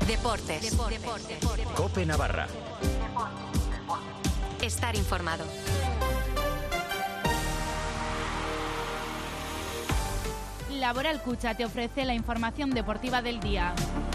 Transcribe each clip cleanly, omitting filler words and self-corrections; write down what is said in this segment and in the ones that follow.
Deportes. COPE Navarra. Estar informado. Laboral Cucha te ofrece la información deportiva del día.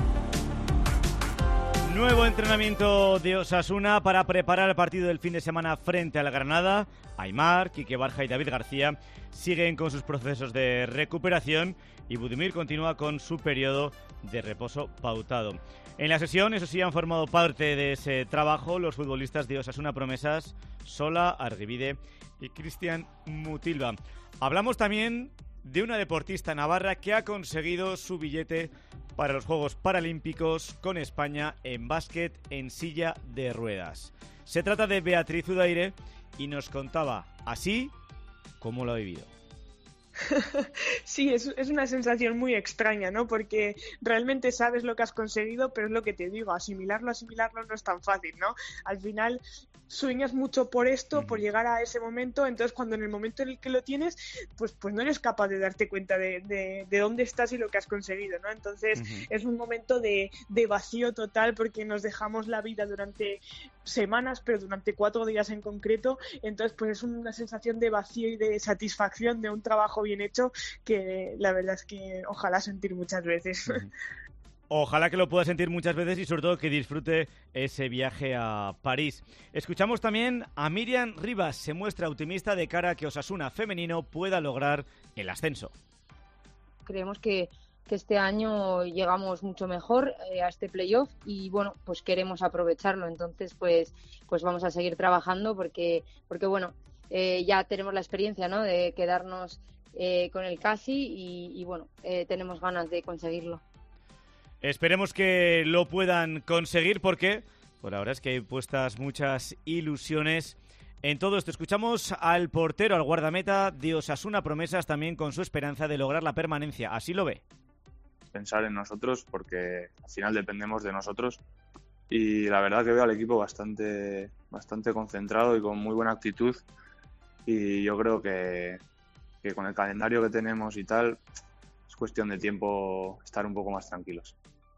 Nuevo entrenamiento de Osasuna para preparar el partido del fin de semana frente a la Granada. Aimar, Quique Barja y David García siguen con sus procesos de recuperación y Budimir continúa con su periodo de reposo pautado. En la sesión, eso sí, han formado parte de ese trabajo los futbolistas de Osasuna Promesas, Sola, Argibide y Cristian Mutilva. Hablamos también de una deportista navarra que ha conseguido su billete para los Juegos Paralímpicos con España en básquet en silla de ruedas. Se trata de Beatriz Zudaire y nos contaba así cómo lo ha vivido. Sí, es una sensación muy extraña, ¿no? Porque realmente sabes lo que has conseguido, pero es lo que te digo, asimilarlo no es tan fácil, ¿no? Al final sueñas mucho por esto, por llegar a ese momento, entonces cuando en el momento en el que lo tienes, pues no eres capaz de darte cuenta de dónde estás y lo que has conseguido, ¿no? Entonces es un momento de vacío total porque nos dejamos la vida durante semanas, pero durante 4 días en concreto, entonces pues es una sensación de vacío y de satisfacción de un trabajo bien hecho que la verdad es que ojalá sentir muchas veces. Ojalá que lo pueda sentir muchas veces y sobre todo que disfrute ese viaje a París. Escuchamos también a Miriam Rivas, se muestra optimista de cara a que Osasuna femenino pueda lograr el ascenso. Creemos que este año llegamos mucho mejor a este playoff y bueno, pues queremos aprovecharlo, entonces pues vamos a seguir trabajando porque bueno, ya tenemos la experiencia, ¿no?, de quedarnos con el casi y bueno, tenemos ganas de conseguirlo. Esperemos que lo puedan conseguir porque por ahora es que hay puestas muchas ilusiones en todo esto. Escuchamos al portero, al guardameta de Osasuna Promesas también con su esperanza de lograr la permanencia. Así lo ve. Pensar en nosotros porque al final dependemos de nosotros y la verdad que veo al equipo bastante concentrado y con muy buena actitud y yo creo que con el calendario que tenemos y tal es cuestión de tiempo estar un poco más tranquilos.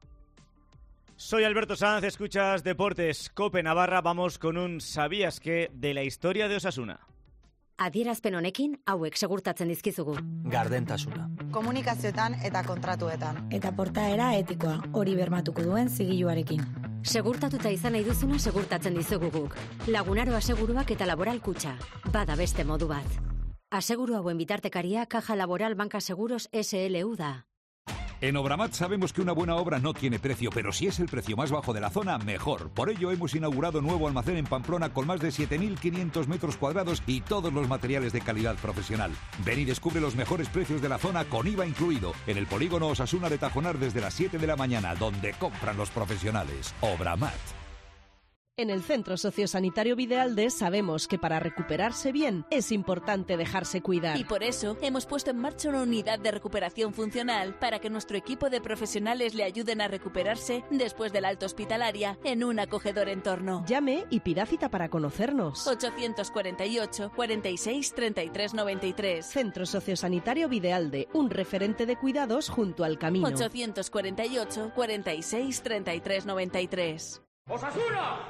Soy Alberto Sanz, escuchas Deportes COPE Navarra. Vamos con un ¿sabías qué? De la historia de Osasuna. Adierazpen honekin hauek segurtatzen dizkizugu. Gardentasuna. Komunikazioetan eta kontratuetan. Eta portaera etikoa, hori bermatuko duen zigiluarekin. Segurtatuta izan nahi duzuna segurtatzen dizugu guk. Lagunaro aseguruak eta Laboral Kutxa. Bada beste modu bat. Aseguru hauen bitartekaria Caja Laboral Banca Seguros SLU da. En Obramat sabemos que una buena obra no tiene precio, pero si es el precio más bajo de la zona, mejor. Por ello hemos inaugurado nuevo almacén en Pamplona con más de 7.500 metros cuadrados y todos los materiales de calidad profesional. Ven y descubre los mejores precios de la zona con IVA incluido en el polígono Osasuna de Tajonar desde las 7 de la mañana, donde compran los profesionales. Obramat. En el Centro Sociosanitario Videalde sabemos que para recuperarse bien es importante dejarse cuidar. Y por eso hemos puesto en marcha una unidad de recuperación funcional para que nuestro equipo de profesionales le ayuden a recuperarse después del alta hospitalaria en un acogedor entorno. Llame y pida cita para conocernos. 848 46 33 93. Centro Sociosanitario Videalde, un referente de cuidados junto al camino. 848 46 33 93. ¡Osasuna!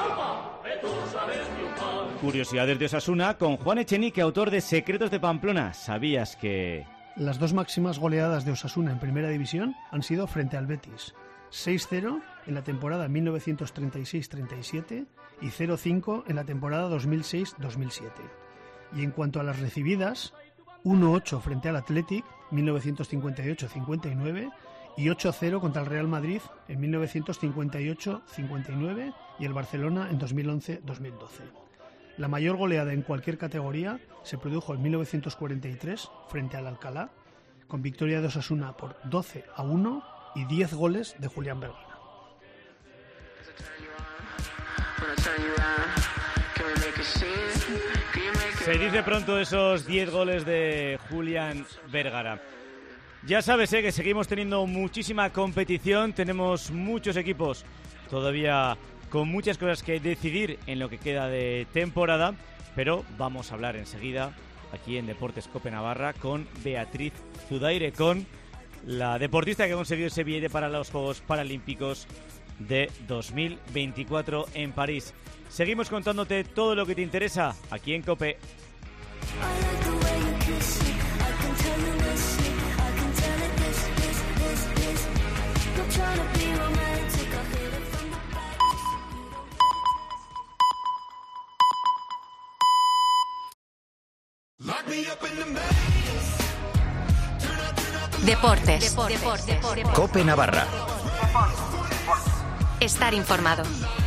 Curiosidades de Osasuna con Juan Echenique, autor de Secretos de Pamplona. ¿Sabías que...? Las 2 máximas goleadas de Osasuna en Primera División han sido frente al Betis. 6-0 en la temporada 1936-37 y 0-5 en la temporada 2006-2007. Y en cuanto a las recibidas, 1-8 frente al Athletic 1958-59 y 8-0 contra el Real Madrid en 1958-59 y el Barcelona en 2011-2012. La mayor goleada en cualquier categoría se produjo en 1943 frente al Alcalá, con victoria de Osasuna por 12-1 y 10 goles de Julián Vergara. Se dice pronto esos 10 goles de Julián Vergara. Ya sabes que seguimos teniendo muchísima competición, tenemos muchos equipos todavía con muchas cosas que decidir en lo que queda de temporada, pero vamos a hablar enseguida aquí en Deportes COPE Navarra con Beatriz Zudaire, con la deportista que ha conseguido ese billete para los Juegos Paralímpicos de 2024 en París. Seguimos contándote todo lo que te interesa aquí en COPE. Deportes. COPE Navarra. Estar informado.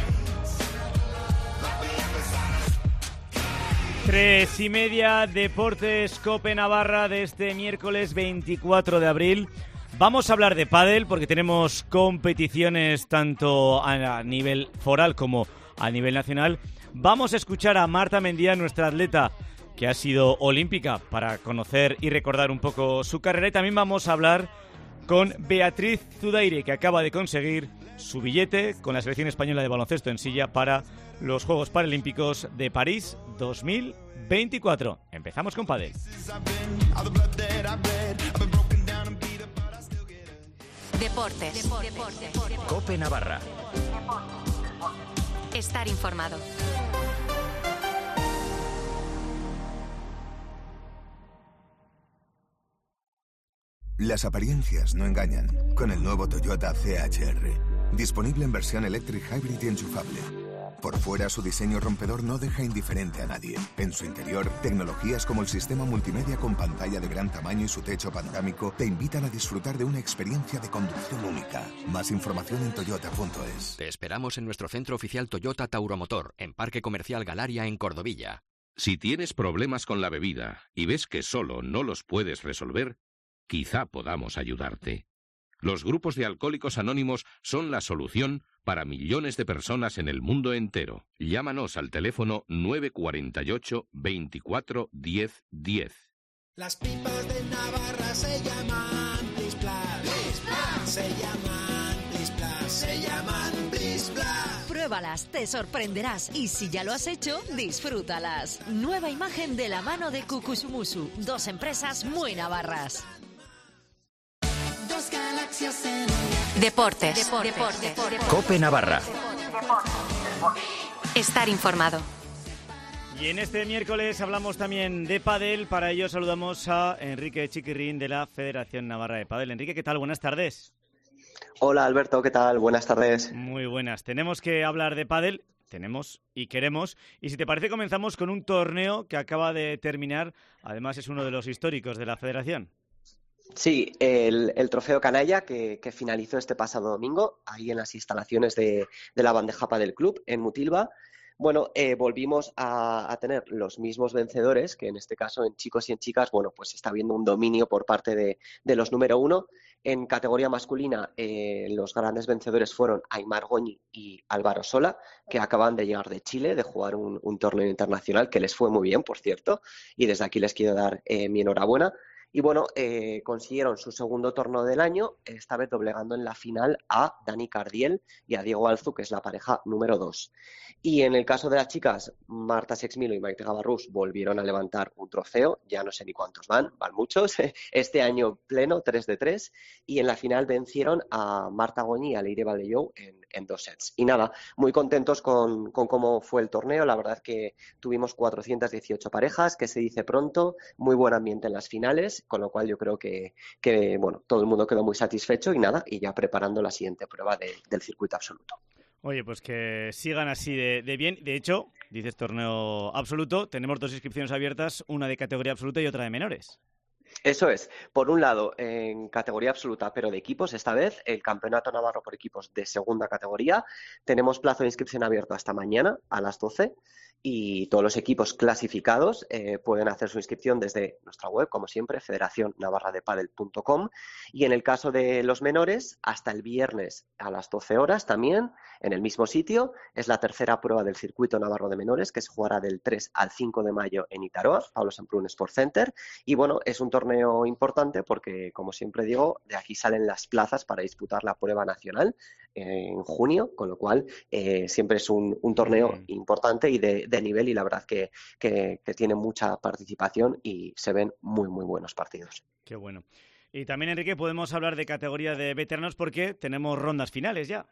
3:30, Deportes COPE Navarra de este miércoles 24 de abril. Vamos a hablar de pádel porque tenemos competiciones tanto a nivel foral como a nivel nacional. Vamos a escuchar a Marta Mendía, nuestra atleta que ha sido olímpica, para conocer y recordar un poco su carrera. Y también vamos a hablar con Beatriz Zudaire, que acaba de conseguir su billete con la selección española de baloncesto en silla para los Juegos Paralímpicos de París 2024. Empezamos con pádel. Deportes. COPE Navarra. Estar informado. Las apariencias no engañan. Con el nuevo Toyota CHR. Disponible en versión Electric Hybrid y enchufable. Por fuera, su diseño rompedor no deja indiferente a nadie. En su interior, tecnologías como el sistema multimedia con pantalla de gran tamaño y su techo panorámico te invitan a disfrutar de una experiencia de conducción única. Más información en toyota.es. Te esperamos en nuestro centro oficial Toyota Tauromotor, en Parque Comercial Galaria, en Cordovilla. Si tienes problemas con la bebida y ves que solo no los puedes resolver, quizá podamos ayudarte. Los grupos de alcohólicos anónimos son la solución para millones de personas en el mundo entero. Llámanos al teléfono 948 24 10 10. Las pipas de Navarra se llaman Blis Blas. Blis Blas. Se llaman Blis Blas. Se llaman Blis Blas. Pruébalas, te sorprenderás y si ya lo has hecho, disfrútalas. Nueva imagen de la mano de Cucusumusu, 2 empresas muy navarras. Deportes. COPE Navarra. Estar informado. Y en este miércoles hablamos también de pádel. Para ello saludamos a Enrique Chiquirrín de la Federación Navarra de Pádel. Enrique, ¿qué tal? Buenas tardes. Hola Alberto, ¿qué tal? Buenas tardes. Muy buenas. Tenemos que hablar de pádel. Tenemos y queremos. Y si te parece, comenzamos con un torneo que acaba de terminar. Además, es uno de los históricos de la Federación. Sí, el trofeo Canalla que finalizó este pasado domingo, ahí en las instalaciones de la bandeja Padel Club, en Mutilva. Bueno, volvimos a tener los mismos vencedores, que en este caso en chicos y en chicas, bueno, pues está habiendo un dominio por parte de los número 1. En categoría masculina, los grandes vencedores fueron Aimar Goñi y Álvaro Sola, que acaban de llegar de Chile, de jugar un torneo internacional, que les fue muy bien, por cierto, y desde aquí les quiero dar mi enhorabuena. Y bueno, consiguieron su segundo torneo del año, esta vez doblegando en la final a Dani Cardiel y a Diego Alzu, que es la pareja número 2. Y en el caso de las chicas, Marta Sexmilo y Maite Gavarrús volvieron a levantar un trofeo, ya no sé ni cuántos van muchos, este año pleno, 3 de 3, y en la final vencieron a Marta Goñi y a Leire Valdellou en 2 sets. Y nada, muy contentos con cómo fue el torneo, la verdad que tuvimos 418 parejas, que se dice pronto, muy buen ambiente en las finales, con lo cual yo creo que bueno, todo el mundo quedó muy satisfecho y nada, y ya preparando la siguiente prueba del circuito absoluto. Oye, pues que sigan así de bien. De hecho, dices torneo absoluto, tenemos 2 inscripciones abiertas, una de categoría absoluta y otra de menores. Eso es. Por un lado, en categoría absoluta, pero de equipos, esta vez, el Campeonato Navarro por equipos de segunda categoría. Tenemos plazo de inscripción abierto hasta mañana a las 12 y todos los equipos clasificados pueden hacer su inscripción desde nuestra web, como siempre, federacionnavarradepadel.com. Y en el caso de los menores, hasta el viernes a las 12 horas también, en el mismo sitio. Es la tercera prueba del circuito navarro de menores, que se jugará del 3 al 5 de mayo en Itaroa, Pablo Samprún Sport Center. Y bueno, es un torneo importante porque, como siempre digo, de aquí salen las plazas para disputar la prueba nacional en junio, con lo cual siempre es un torneo importante y de nivel, y la verdad que tiene mucha participación y se ven muy, muy buenos partidos. Qué bueno. Y también, Enrique, podemos hablar de categoría de veteranos porque tenemos rondas finales ya.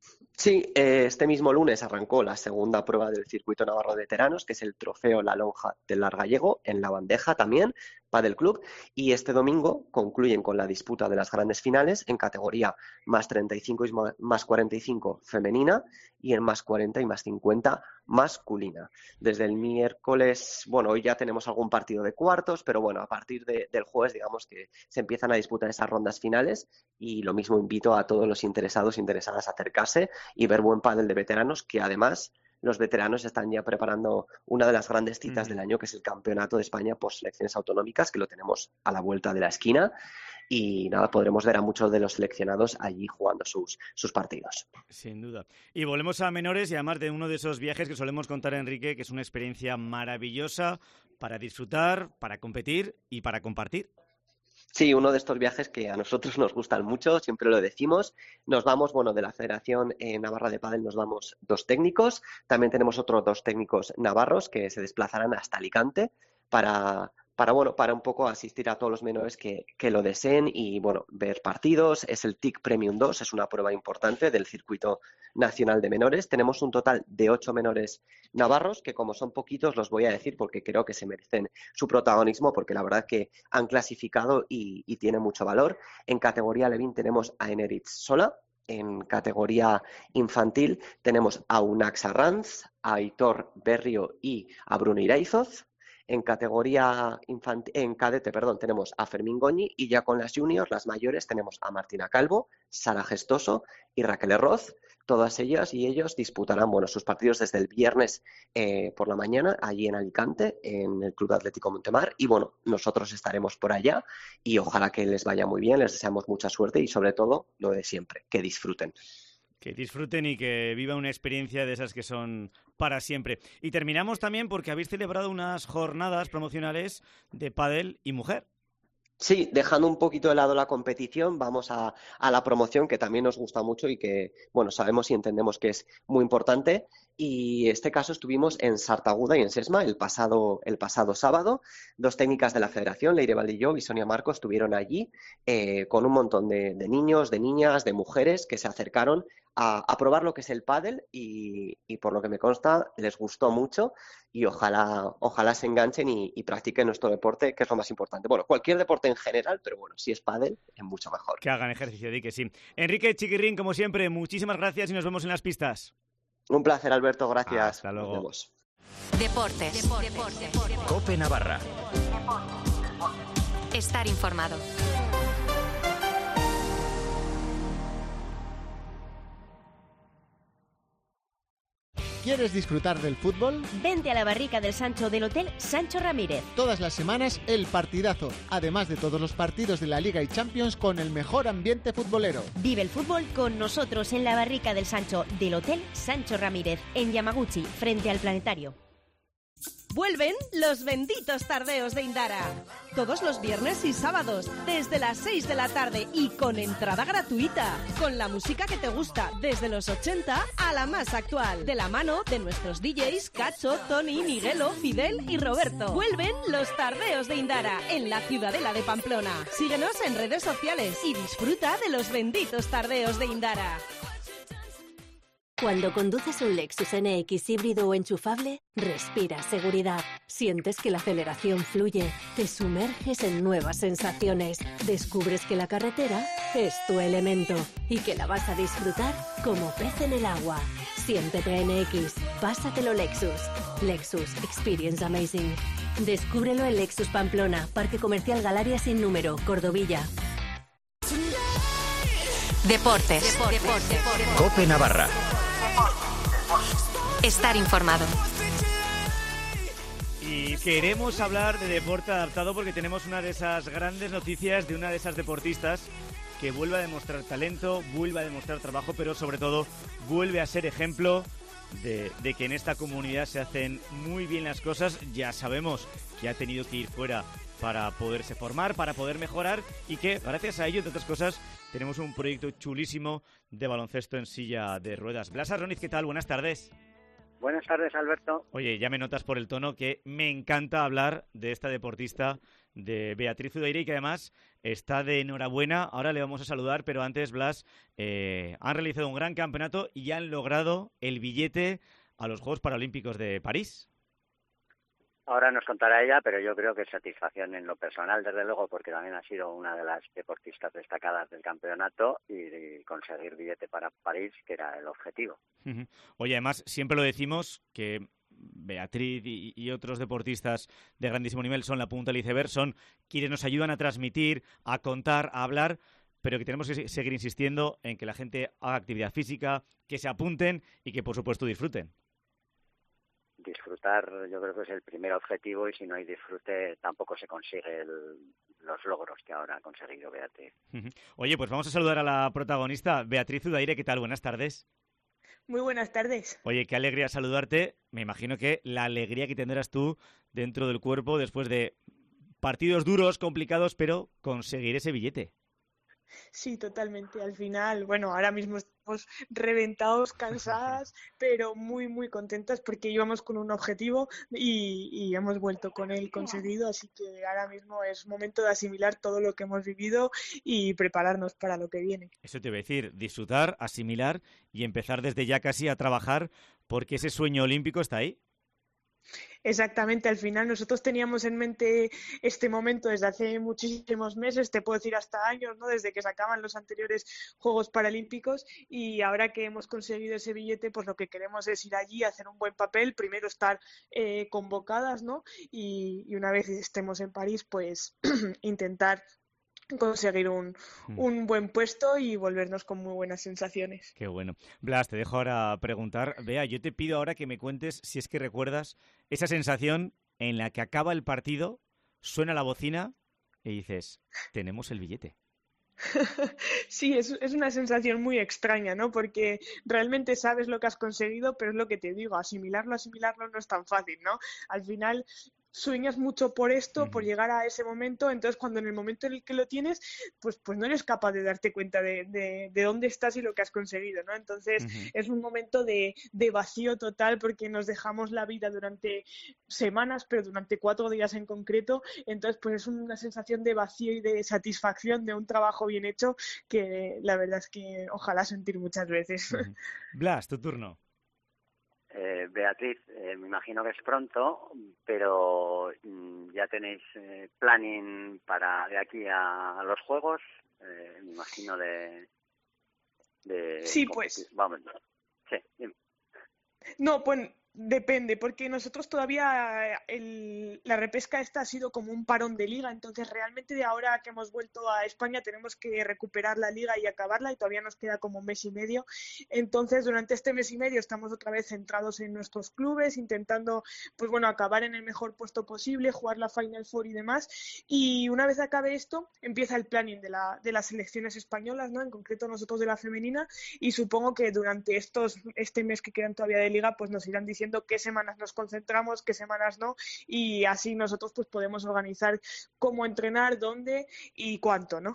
Sí, este mismo lunes arrancó la segunda prueba del circuito navarro de veteranos, que es el trofeo La Lonja del Largallego, en La Bandeja también, Padel Club, y este domingo concluyen con la disputa de las grandes finales en categoría más 35 y más 45 femenina y en más 40 y más 50 masculina. Desde el miércoles, bueno, hoy ya tenemos algún partido de cuartos, pero bueno, a partir del jueves, digamos que se empiezan a disputar esas rondas finales, y lo mismo invito a todos los interesados e interesadas a acercarse y ver buen pádel de veteranos, que además los veteranos están ya preparando una de las grandes citas del año, que es el Campeonato de España por selecciones autonómicas, que lo tenemos a la vuelta de la esquina. Y nada, podremos ver a muchos de los seleccionados allí jugando sus partidos. Sin duda. Y volvemos a menores, y además de uno de esos viajes que solemos contar, Enrique, que es una experiencia maravillosa para disfrutar, para competir y para compartir. Sí, uno de estos viajes que a nosotros nos gustan mucho, siempre lo decimos. Nos vamos, bueno, de la Federación Navarra de Pádel nos vamos 2 técnicos. También tenemos otros 2 técnicos navarros que se desplazarán hasta Alicante para un poco asistir a todos los menores que lo deseen y, bueno, ver partidos. Es el TIC Premium 2, es una prueba importante del circuito nacional de menores. Tenemos un total de 8 menores navarros, que como son poquitos los voy a decir porque creo que se merecen su protagonismo, porque la verdad que han clasificado y tiene mucho valor. En categoría Levin tenemos a Eneritz Sola. En categoría infantil tenemos a Unax Arranz, a Aitor Berrio y a Bruno Iraizoz. En categoría en cadete, tenemos a Fermín Goñi, y ya con las juniors, las mayores, tenemos a Martina Calvo, Sara Gestoso y Raquel Herroz. Todas ellas y ellos disputarán, bueno, sus partidos desde el viernes por la mañana allí en Alicante, en el Club Atlético Montemar, y bueno, nosotros estaremos por allá y ojalá que les vaya muy bien, les deseamos mucha suerte y sobre todo lo de siempre, que disfruten. Que disfruten y que vivan una experiencia de esas que son para siempre. Y terminamos también porque habéis celebrado unas jornadas promocionales de pádel y mujer. Sí, dejando un poquito de lado la competición, vamos a la promoción, que también nos gusta mucho y que, bueno, sabemos y entendemos que es muy importante. Y en este caso estuvimos en Sartaguda y en Sesma el pasado sábado. 2 técnicas de la Federación, Leire Valdilló y Sonia Marco, estuvieron allí con un montón de niños, de niñas, de mujeres que se acercaron a probar lo que es el pádel y por lo que me consta les gustó mucho, y ojalá se enganchen y practiquen nuestro deporte, que es lo más importante. Bueno, cualquier deporte en general, pero bueno, si es pádel, es mucho mejor. Que hagan ejercicio, di que sí. Enrique Chiquirrín, como siempre, muchísimas gracias y nos vemos en las pistas. Un placer, Alberto, gracias. Hasta luego. Nos vemos. Deportes. COPE Navarra. Estar informado. ¿Quieres disfrutar del fútbol? Vente a la barrica del Sancho del Hotel Sancho Ramírez. Todas las semanas el partidazo, además de todos los partidos de la Liga y Champions con el mejor ambiente futbolero. Vive el fútbol con nosotros en la barrica del Sancho del Hotel Sancho Ramírez, en Yamaguchi, frente al Planetario. Vuelven los benditos tardeos de Indara. Todos los viernes y sábados, desde las 6 de la tarde y con entrada gratuita. Con la música que te gusta, desde los 80 a la más actual. De la mano de nuestros DJs Cacho, Tony, Miguelo, Fidel y Roberto. Vuelven los tardeos de Indara, en la Ciudadela de Pamplona. Síguenos en redes sociales y disfruta de los benditos tardeos de Indara. Cuando conduces un Lexus NX híbrido o enchufable, respiras seguridad. Sientes que la aceleración fluye, te sumerges en nuevas sensaciones. Descubres que la carretera es tu elemento y que la vas a disfrutar como pez en el agua. Siéntete NX, pásatelo Lexus. Lexus Experience Amazing. Descúbrelo en Lexus Pamplona, Parque Comercial Galaria sin número, Cordovilla. Deportes. COPE Navarra. Estar informado. Y queremos hablar de deporte adaptado porque tenemos una de esas grandes noticias de una de esas deportistas que vuelve a demostrar talento, vuelve a demostrar trabajo, pero sobre todo vuelve a ser ejemplo de que en esta comunidad se hacen muy bien las cosas. Ya sabemos que ha tenido que ir fuera para poderse formar, para poder mejorar, y que gracias a ello, entre otras cosas, tenemos un proyecto chulísimo de baloncesto en silla de ruedas. Blas Arroniz, ¿qué tal? Buenas tardes. Buenas tardes, Alberto. Oye, ya me notas por el tono que me encanta hablar de esta deportista de Beatriz Zudaire y que además está de enhorabuena. Ahora le vamos a saludar, pero antes, Blas, han realizado un gran campeonato y han logrado el billete a los Juegos Paralímpicos de París. Ahora nos contará ella, pero yo creo que satisfacción en lo personal, desde luego, porque también ha sido una de las deportistas destacadas del campeonato y conseguir billete para París, que era el objetivo. Oye, además, siempre lo decimos que Beatriz y otros deportistas de grandísimo nivel son la punta del iceberg, son quienes nos ayudan a transmitir, a contar, a hablar, pero que tenemos que seguir insistiendo en que la gente haga actividad física, que se apunten y que, por supuesto, disfruten. Disfrutar, yo creo que es el primer objetivo, y si no hay disfrute tampoco se consigue los logros que ahora ha conseguido Beatriz. Oye, pues vamos a saludar a la protagonista, Beatriz Zudaire. ¿Qué tal? Buenas tardes. Muy buenas tardes. Oye, qué alegría saludarte. Me imagino que la alegría que tendrás tú dentro del cuerpo después de partidos duros, complicados, pero conseguir ese billete. Sí, totalmente. Al final, bueno, ahora mismo estamos reventados, cansadas, pero muy, muy contentas porque íbamos con un objetivo y hemos vuelto con él conseguido. Así que ahora mismo es momento de asimilar todo lo que hemos vivido y prepararnos para lo que viene. Eso te iba a decir, disfrutar, asimilar y empezar desde ya casi a trabajar porque ese sueño olímpico está ahí. Exactamente, al final nosotros teníamos en mente este momento desde hace muchísimos meses, te puedo decir hasta años, ¿no? Desde que se acaban los anteriores Juegos Paralímpicos, y ahora que hemos conseguido ese billete, pues lo que queremos es ir allí, hacer un buen papel, primero estar convocadas, ¿no? Y una vez estemos en París, pues intentar conseguir un buen puesto y volvernos con muy buenas sensaciones. Qué bueno. Blas, te dejo ahora preguntar. Bea, yo te pido ahora que me cuentes si es que recuerdas esa sensación en la que acaba el partido, suena la bocina y dices, tenemos el billete. Sí, es una sensación muy extraña, ¿no? Porque realmente sabes lo que has conseguido, pero es lo que te digo, asimilarlo no es tan fácil, ¿no? Al final sueñas mucho por esto, por llegar a ese momento, entonces cuando en el momento en el que lo tienes, pues no eres capaz de darte cuenta de dónde estás y lo que has conseguido, ¿no? Entonces es un momento de vacío total porque nos dejamos la vida durante semanas, pero durante 4 días en concreto, entonces pues es una sensación de vacío y de satisfacción de un trabajo bien hecho que la verdad es que ojalá sentir muchas veces. Blas, tu turno. Beatriz, me imagino que es pronto, pero ya tenéis planning para de aquí a los Juegos, me imagino de sí, pues. Vamos, sí, dime. No, pues depende, porque nosotros todavía la repesca esta ha sido como un parón de liga, entonces realmente de ahora que hemos vuelto a España tenemos que recuperar la liga y acabarla y todavía nos queda como un mes y medio, entonces durante este mes y medio estamos otra vez centrados en nuestros clubes, intentando pues bueno, acabar en el mejor puesto posible, jugar la Final Four y demás, y una vez acabe esto empieza el planning de las selecciones españolas, ¿no? En concreto nosotros de la femenina, y supongo que durante este mes que quedan todavía de liga pues nos irán diciendo qué semanas nos concentramos, qué semanas no, y así nosotros pues podemos organizar cómo entrenar, dónde y cuánto, ¿no?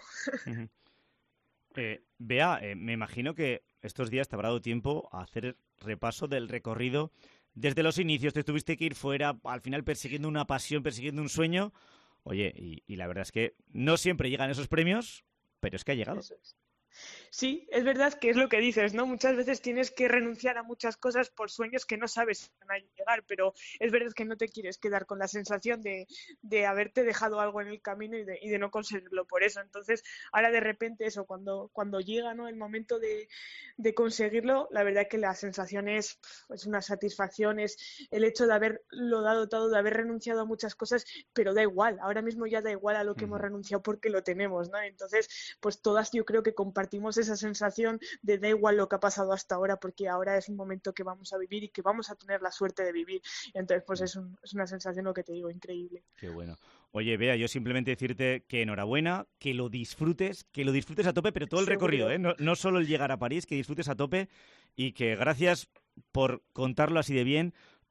Bea, me imagino que estos días te habrá dado tiempo a hacer repaso del recorrido desde los inicios. Te tuviste que ir fuera, al final persiguiendo una pasión, persiguiendo un sueño. Oye, y la verdad es que no siempre llegan esos premios, pero es que ha llegado. Eso es. Sí, es verdad que es lo que dices, ¿no? Muchas veces tienes que renunciar a muchas cosas por sueños que no sabes si van a llegar, pero es verdad que no te quieres quedar con la sensación de haberte dejado algo en el camino y de no conseguirlo por eso. Entonces, ahora de repente eso, cuando llega, ¿no? El momento de conseguirlo, la verdad que la sensación es una satisfacción, es el hecho de haberlo dado todo, de haber renunciado a muchas cosas, pero da igual, ahora mismo ya da igual a lo que hemos renunciado porque lo tenemos, ¿no? Entonces, pues todas yo creo que compartimos esa sensación de da igual lo que ha pasado hasta ahora porque ahora es un momento que vamos a vivir y que vamos a tener la suerte de vivir. Entonces, pues es una sensación, lo que te digo, increíble. Qué bueno. Oye, Bea, yo simplemente decirte que enhorabuena, que lo disfrutes a tope, pero todo el recorrido, ¿eh? No solo el llegar a París, que disfrutes a tope y que gracias por contarlo así de bien,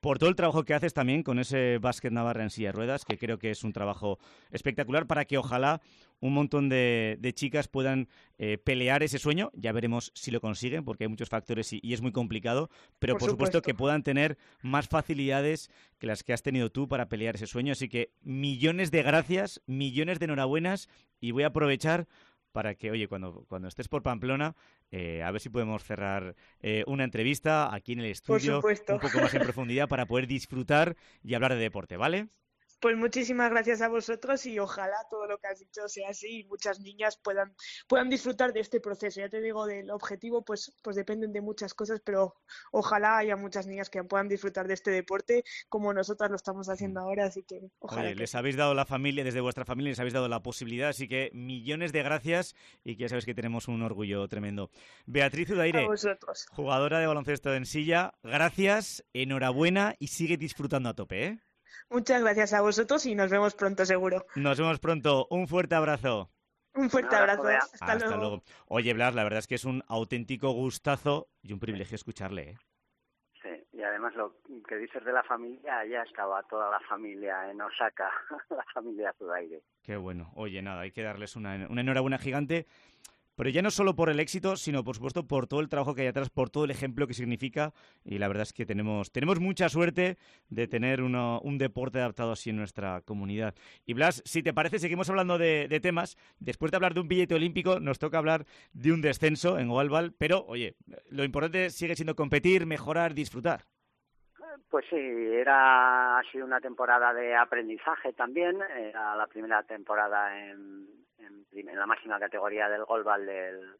por todo el trabajo que haces también con ese Básquet Navarra en silla de ruedas, que creo que es un trabajo espectacular para que ojalá un montón de chicas puedan pelear ese sueño. Ya veremos si lo consiguen, porque hay muchos factores y es muy complicado, pero por supuesto que puedan tener más facilidades que las que has tenido tú para pelear ese sueño. Así que millones de gracias, millones de enhorabuenas, y voy a aprovechar para que, oye, cuando estés por Pamplona, a ver si podemos cerrar una entrevista aquí en el estudio, un poco más en profundidad, para poder disfrutar y hablar de deporte, ¿vale? Pues muchísimas gracias a vosotros y ojalá todo lo que has dicho sea así y muchas niñas puedan disfrutar de este proceso. Ya te digo, del objetivo pues dependen de muchas cosas, pero ojalá haya muchas niñas que puedan disfrutar de este deporte como nosotras lo estamos haciendo ahora, así que ojalá. Oye, les habéis dado la familia, desde vuestra familia les habéis dado la posibilidad, así que millones de gracias y que ya sabéis que tenemos un orgullo tremendo. Beatriz Udaire, jugadora de baloncesto en silla, gracias, enhorabuena y sigue disfrutando a tope, ¿eh? Muchas gracias a vosotros y nos vemos pronto, seguro. Nos vemos pronto. Un fuerte abrazo. Un fuerte abrazo. Hasta luego. Oye, Blas, la verdad es que es un auténtico gustazo y un privilegio escucharle, ¿eh? Sí, y además lo que dices de la familia, ya estaba toda la familia en Osaka, la familia Zudaire. Qué bueno. Oye, nada, hay que darles una enhorabuena gigante. Pero ya no solo por el éxito, sino por supuesto por todo el trabajo que hay atrás, por todo el ejemplo que significa. Y la verdad es que tenemos mucha suerte de tener un deporte adaptado así en nuestra comunidad. Y Blas, si te parece, seguimos hablando de temas. Después de hablar de un billete olímpico, nos toca hablar de un descenso en Ovalbal. Pero, oye, lo importante sigue siendo competir, mejorar, disfrutar. Pues sí, ha sido una temporada de aprendizaje también. Era la primera temporada en la máxima categoría del Golbal del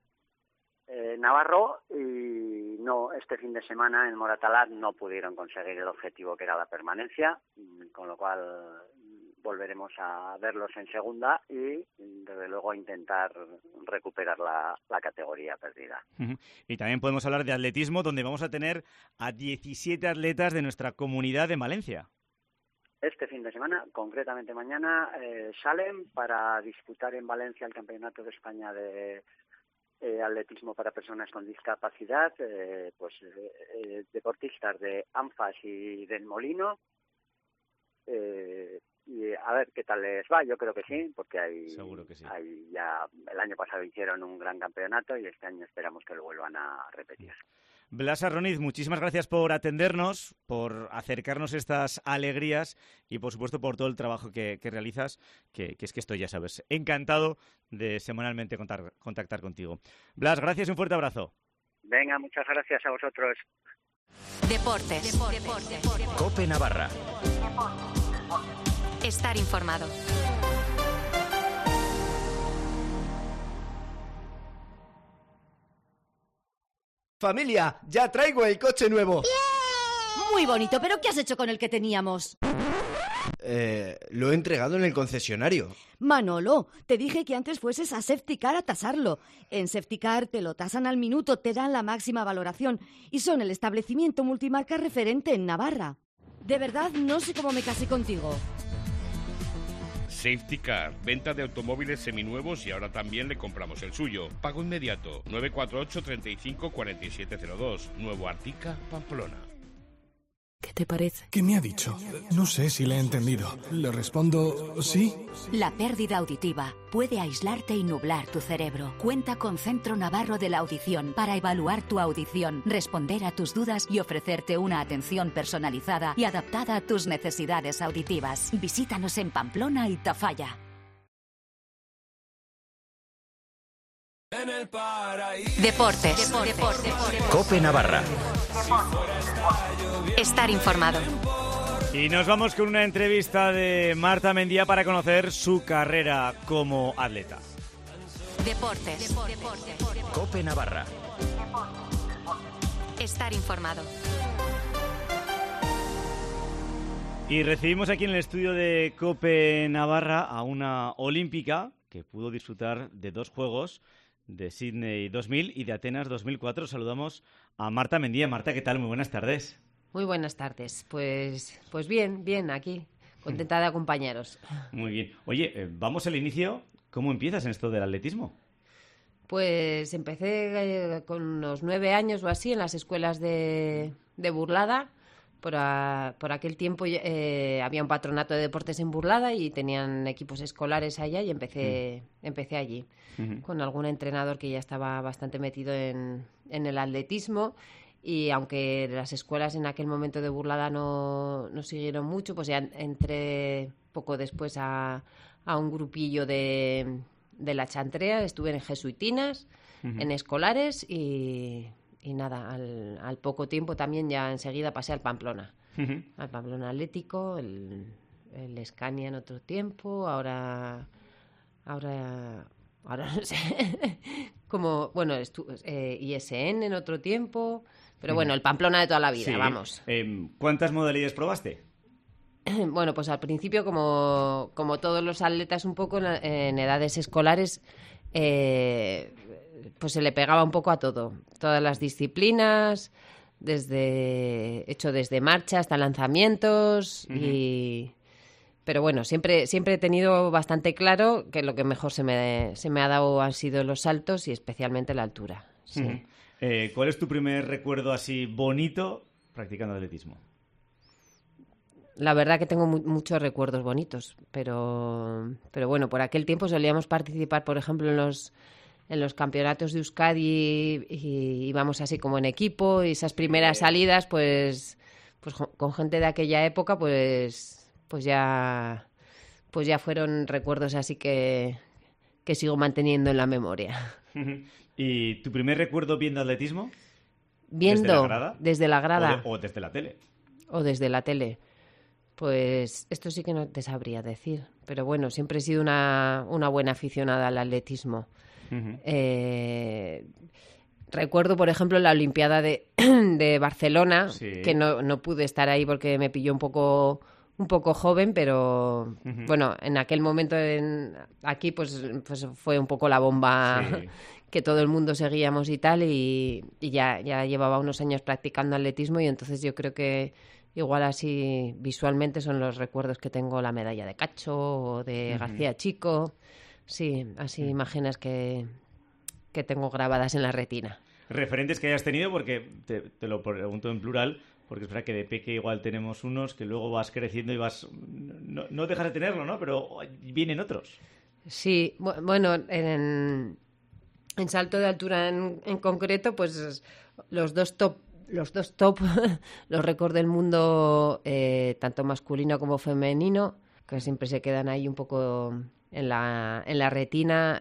Navarro, y este fin de semana en Moratalaz no pudieron conseguir el objetivo que era la permanencia, con lo cual volveremos a verlos en segunda y desde luego intentar recuperar la categoría perdida. Y también podemos hablar de atletismo, donde vamos a tener a 17 atletas de nuestra comunidad de Valencia. Este fin de semana, concretamente mañana, salen para disputar en Valencia el Campeonato de España de atletismo para personas con discapacidad, deportistas de Anfas y del Molino, y a ver qué tal les va. Yo creo que sí, porque seguro que sí. Ya el año pasado hicieron un gran campeonato y este año esperamos que lo vuelvan a repetir. Blas Arroniz, muchísimas gracias por atendernos, por acercarnos estas alegrías y, por supuesto, por todo el trabajo que realizas, que es que estoy, ya sabes, encantado de semanalmente contactar contigo. Blas, gracias y un fuerte abrazo. Venga, muchas gracias a vosotros. Deportes. COPE Navarra. Estar informado. Familia, ya traigo el coche nuevo. Muy bonito, pero ¿qué has hecho con el que teníamos? Lo he entregado en el concesionario. Manolo, te dije que antes fueses a Safetycar a tasarlo. En Safetycar te lo tasan al minuto, te dan la máxima valoración y son el establecimiento multimarca referente en Navarra. De verdad, no sé cómo me casé contigo. Safetycar, venta de automóviles seminuevos y ahora también le compramos el suyo. Pago inmediato, 948 35 4702, Nuevo Artica, Pamplona. ¿Qué te parece? ¿Qué me ha dicho? No sé si le he entendido. ¿Le respondo sí? La pérdida auditiva puede aislarte y nublar tu cerebro. Cuenta con Centro Navarro de la Audición para evaluar tu audición, responder a tus dudas y ofrecerte una atención personalizada y adaptada a tus necesidades auditivas. Visítanos en Pamplona y Tafalla. Deportes. COPE Navarra. Estar informado. Y nos vamos con una entrevista de Marta Mendía para conocer su carrera como atleta. Deportes. COPE Navarra. Estar informado. Y recibimos aquí en el estudio de COPE Navarra a una olímpica que pudo disfrutar de 2 Juegos, de Sydney 2000 y de Atenas 2004. Saludamos a Marta Mendía. Marta, ¿qué tal? Muy buenas tardes. Muy buenas tardes. Pues bien, aquí. Contenta de acompañaros. Muy bien. Oye, vamos al inicio. ¿Cómo empiezas en esto del atletismo? Pues empecé con unos 9 años o así en las escuelas de Burlada. por aquel tiempo había un patronato de deportes en Burlada y tenían equipos escolares allá y empecé allí, con algún entrenador que ya estaba bastante metido en el atletismo. Y aunque las escuelas en aquel momento de Burlada no siguieron mucho, pues ya entré poco después a un grupillo de la Chantrea, estuve en jesuitinas, en escolares y nada, al poco tiempo también ya enseguida pasé al Pamplona, al Pamplona Atlético, el Escania en otro tiempo, ahora no sé, como, bueno, ISN en otro tiempo... Pero bueno, el Pamplona de toda la vida, vamos. ¿Cuántas modalidades probaste? Bueno, pues al principio, como todos los atletas un poco en edades escolares, pues se le pegaba un poco a todo. Todas las disciplinas, desde marcha hasta lanzamientos Pero bueno, siempre he tenido bastante claro que lo que mejor se me ha dado han sido los saltos y especialmente la altura. Sí. ¿Cuál es tu primer recuerdo así bonito practicando atletismo? La verdad que tengo muchos recuerdos bonitos, pero bueno, por aquel tiempo solíamos participar, por ejemplo, en los campeonatos de Euskadi y íbamos así como en equipo y esas primeras salidas, pues con gente de aquella época, pues ya fueron recuerdos así que sigo manteniendo en la memoria. ¿Y tu primer recuerdo viendo atletismo? Viendo desde la grada. ¿O desde la tele? O desde la tele. Pues esto sí que no te sabría decir. Pero bueno, siempre he sido una buena aficionada al atletismo. Recuerdo, por ejemplo, la Olimpiada de Barcelona, que no pude estar ahí porque me pilló un poco joven, pero bueno, en aquel momento aquí pues fue un poco la bomba que todo el mundo seguíamos y tal, y ya llevaba unos años practicando atletismo y entonces yo creo que igual así visualmente son los recuerdos que tengo, la medalla de Cacho o de García Chico, sí, así imágenes que tengo grabadas en la retina. Referentes que hayas tenido, porque te lo pregunto en plural, porque es verdad que de peque igual tenemos unos que luego vas creciendo y vas... No dejas de tenerlo, ¿no? Pero vienen otros. Sí, bueno, en salto de altura en concreto, pues los dos top los récords del mundo, tanto masculino como femenino, que siempre se quedan ahí un poco en la retina...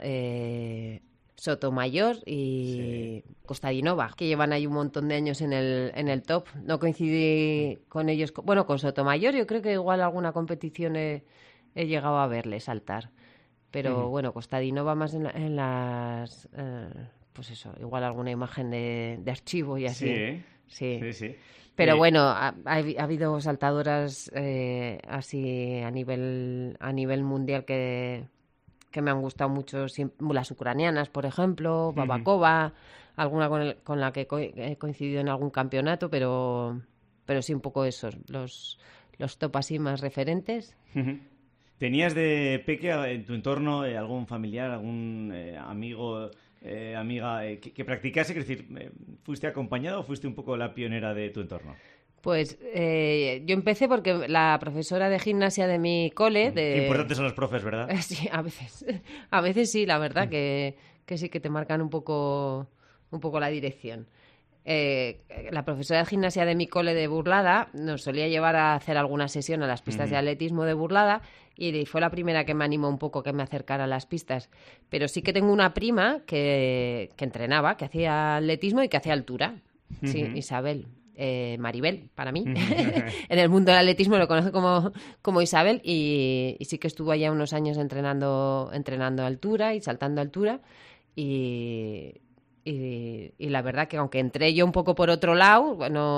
Sotomayor y Kostadinova, que llevan ahí un montón de años en el top. No coincidí con ellos. Bueno, con Sotomayor yo creo que igual alguna competición he llegado a verle saltar. Pero bueno, Kostadinova más en las... pues eso, igual alguna imagen de archivo y así. Sí. Pero bueno, ha habido saltadoras así a nivel mundial que me han gustado mucho, las ucranianas, por ejemplo, Babakova, alguna con la que he coincidido en algún campeonato, pero sí un poco esos, los top así más referentes. ¿Tenías de peque en tu entorno algún familiar, algún amigo, amiga que practicase? Es decir, ¿fuiste acompañado o fuiste un poco la pionera de tu entorno? Pues yo empecé porque la profesora de gimnasia de mi cole... Qué importantes son los profes, ¿verdad? Sí, a veces sí, la verdad, que sí que te marcan un poco la dirección. La profesora de gimnasia de mi cole de Burlada nos solía llevar a hacer alguna sesión a las pistas de atletismo de Burlada y fue la primera que me animó un poco que me acercara a las pistas. Pero sí que tengo una prima que entrenaba, que hacía atletismo y que hacía altura. Sí, Isabel. Maribel, para mí. En el mundo del atletismo lo conozco como Isabel y sí que estuvo allá unos años entrenando altura y saltando altura y la verdad que aunque entré yo un poco por otro lado,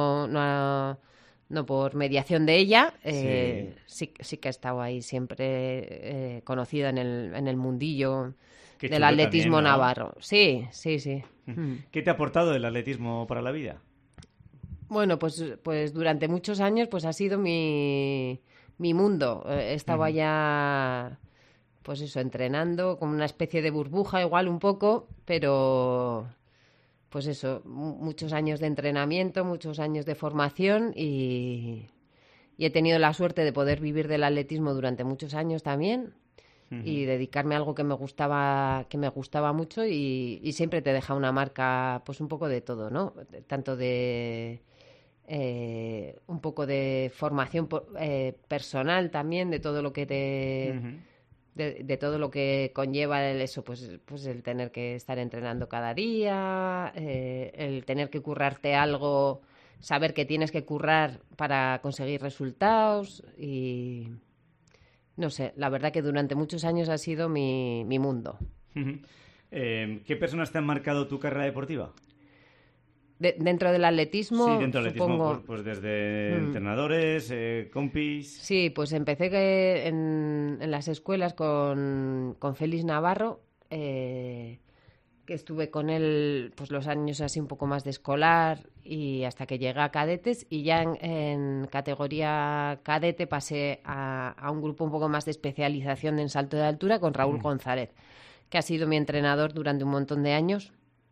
no por mediación de ella, sí que he estado ahí siempre conocida en el mundillo del atletismo también, ¿no? navarro. Sí. ¿Qué te ha aportado el atletismo para la vida? Bueno, pues durante muchos años pues ha sido mi mundo. Estaba ya, pues eso, entrenando como una especie de burbuja, igual un poco, pero pues eso, muchos años de entrenamiento, muchos años de formación y he tenido la suerte de poder vivir del atletismo durante muchos años también. Y dedicarme a algo que me gustaba mucho y siempre te deja una marca, pues un poco de todo, ¿no? Tanto de un poco de formación personal también, de todo lo que de todo lo que conlleva eso, pues el tener que estar entrenando cada día, el tener que currarte algo, saber que tienes que currar para conseguir resultados y no sé, la verdad que durante muchos años ha sido mi mundo. ¿Qué personas te han marcado tu carrera deportiva? Dentro del atletismo, sí, dentro del atletismo, supongo... pues desde entrenadores, compis... Sí, pues empecé en las escuelas con Félix Navarro, que estuve con él pues los años así un poco más de escolar y hasta que llegué a cadetes y ya en categoría cadete pasé a un grupo un poco más de especialización en salto de altura con Raúl González, que ha sido mi entrenador durante un montón de años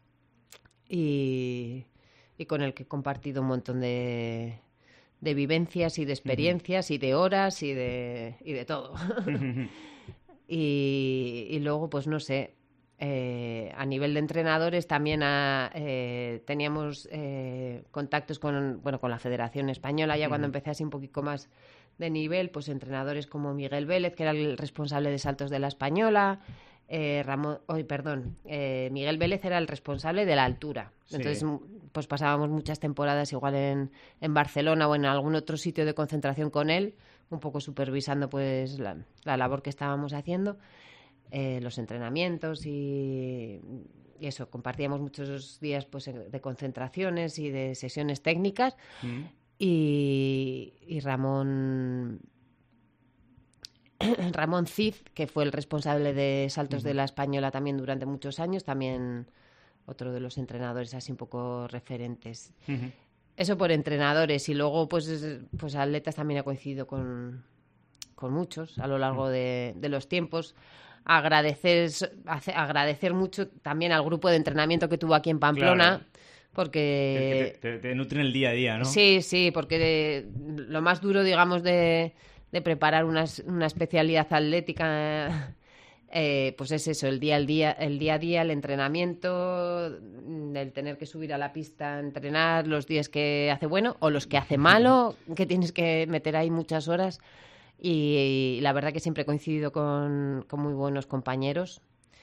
y con el que he compartido un montón de vivencias y de experiencias y de horas y de todo. Y luego, pues no sé, a nivel de entrenadores también teníamos contactos con la Federación Española, ya cuando empecé así un poquito más de nivel, pues entrenadores como Miguel Vélez, que era el responsable de saltos de la Española, Miguel Vélez era el responsable de la altura. Sí. Entonces, pues pasábamos muchas temporadas igual en Barcelona o en algún otro sitio de concentración con él, un poco supervisando pues la labor que estábamos haciendo, los entrenamientos y eso, compartíamos muchos días pues de concentraciones y de sesiones técnicas. Y Ramón Cid, que fue el responsable de saltos de la Española también durante muchos años, también otro de los entrenadores así un poco referentes. Eso por entrenadores. Y luego pues atletas también ha coincidido con muchos a lo largo de los tiempos. Agradecer mucho también al grupo de entrenamiento que tuvo aquí en Pamplona. Claro. Porque te nutren el día a día, ¿no? Sí, porque lo más duro, digamos, de preparar una especialidad atlética, pues es eso, el día a día, el entrenamiento, el tener que subir a la pista a entrenar los días que hace bueno o los que hace malo, que tienes que meter ahí muchas horas. Y la verdad que siempre he coincidido con muy buenos compañeros.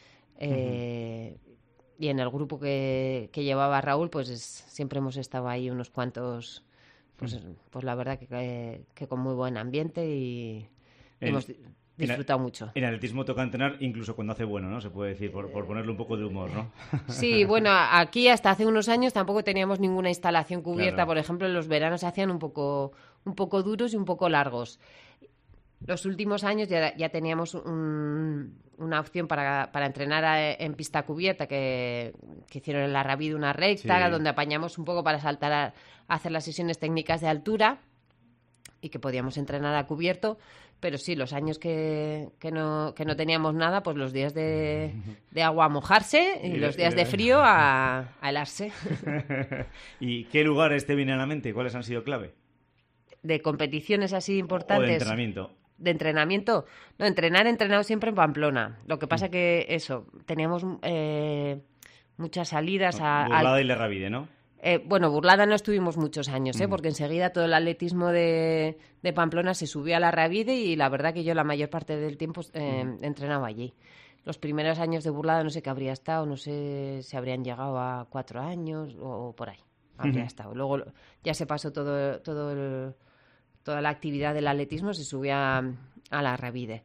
Y en el grupo que llevaba Raúl, pues siempre hemos estado ahí unos cuantos... Pues la verdad que con muy buen ambiente y hemos disfrutado mucho. En atletismo toca entrenar incluso cuando hace bueno, ¿no? Se puede decir, por ponerle un poco de humor, ¿no? Sí, bueno, aquí hasta hace unos años tampoco teníamos ninguna instalación cubierta. Claro. Por ejemplo, los veranos se hacían un poco duros y un poco largos. Los últimos años ya teníamos una opción para entrenar en pista cubierta que hicieron en la Rabide una recta, sí, donde apañamos un poco para saltar a hacer las sesiones técnicas de altura y que podíamos entrenar a cubierto. Pero sí, los años que no teníamos nada, pues los días de agua a mojarse y los días de frío a helarse. ¿Y qué lugares te vienen a la mente? ¿Cuáles han sido clave? De competiciones así importantes. ¿O de entrenamiento? De entrenamiento. No, he entrenado siempre en Pamplona. Lo que pasa que eso, teníamos muchas salidas Burlada y la Rabide, ¿no? Bueno, Burlada no estuvimos muchos años, porque enseguida todo el atletismo de Pamplona se subió a la Rabide y la verdad que yo la mayor parte del tiempo entrenaba allí. Los primeros años de Burlada no sé qué habría estado, no sé si habrían llegado a 4 años o por ahí habría estado. Luego ya se pasó toda la actividad del atletismo, se subía a la Rabide.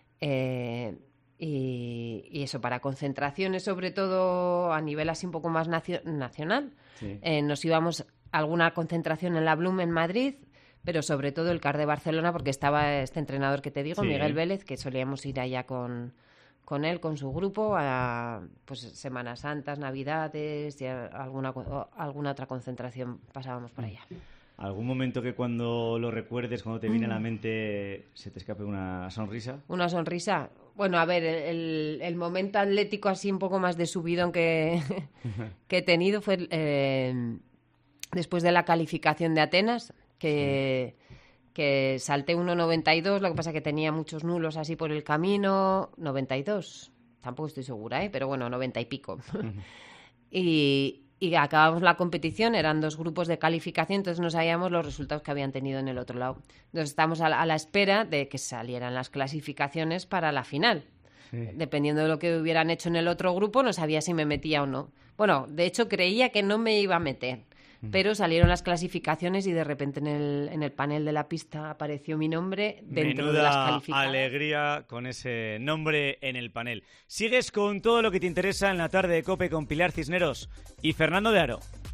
Y eso, para concentraciones, sobre todo a nivel así un poco más nacional. Sí. Nos íbamos a alguna concentración en la Blum en Madrid, pero sobre todo el CAR de Barcelona, porque estaba este entrenador que te digo, sí, Miguel Vélez, que solíamos ir allá con él, con su grupo, a pues Semanas Santas, Navidades y alguna otra concentración pasábamos por allá. ¿Algún momento que cuando lo recuerdes, cuando te viene a la mente, se te escape una sonrisa? Una sonrisa. Bueno, a ver, el momento atlético así un poco más de subidón que he tenido fue después de la calificación de Atenas, que salté 1.92, lo que pasa que tenía muchos nulos así por el camino, 92, tampoco estoy segura, pero bueno, 90 y pico. Y acabamos la competición, eran 2 grupos de calificación, entonces no sabíamos los resultados que habían tenido en el otro lado. Entonces estábamos a la espera de que salieran las clasificaciones para la final. Sí. Dependiendo de lo que hubieran hecho en el otro grupo, no sabía si me metía o no. Bueno, de hecho creía que no me iba a meter, pero salieron las clasificaciones y de repente en el panel de la pista apareció mi nombre dentro de las calificaciones. Alegría con ese nombre en el panel. Sigues con todo lo que te interesa en la tarde de COPE con Pilar Cisneros y Fernando de Aro.